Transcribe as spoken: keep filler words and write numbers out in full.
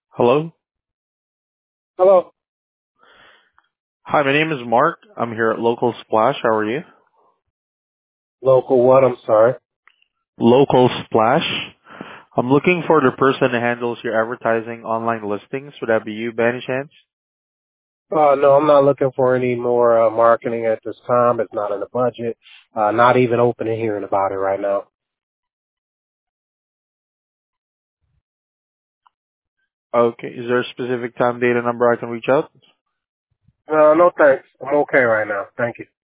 Hello. Hello. Hi, my name is Mark. I'm here at Local Splash. How are you? Local what? I'm sorry. Local Splash. I'm looking for the person that handles your advertising online listings. Would that be you by any chance? Uh, no, I'm not looking for any more uh, marketing at this time. It's not in the budget. Uh, not even open to hearing about it right now. Okay. Is there a specific time, date, and number I can reach out? No, no thanks. I'm okay right now. Thank you.